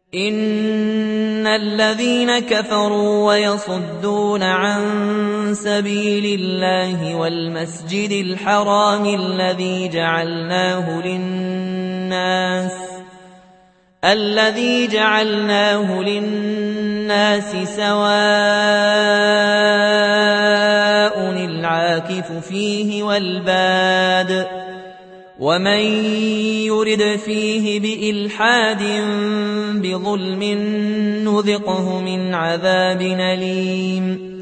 إن الذين كفروا ويصدون عن سبيل الله والمسجد الحرام الذي جعلناه للناس سواء العاكف فيه والباد ومن يرد فيه بإلحاد بظلم نذقه من عذاب أليم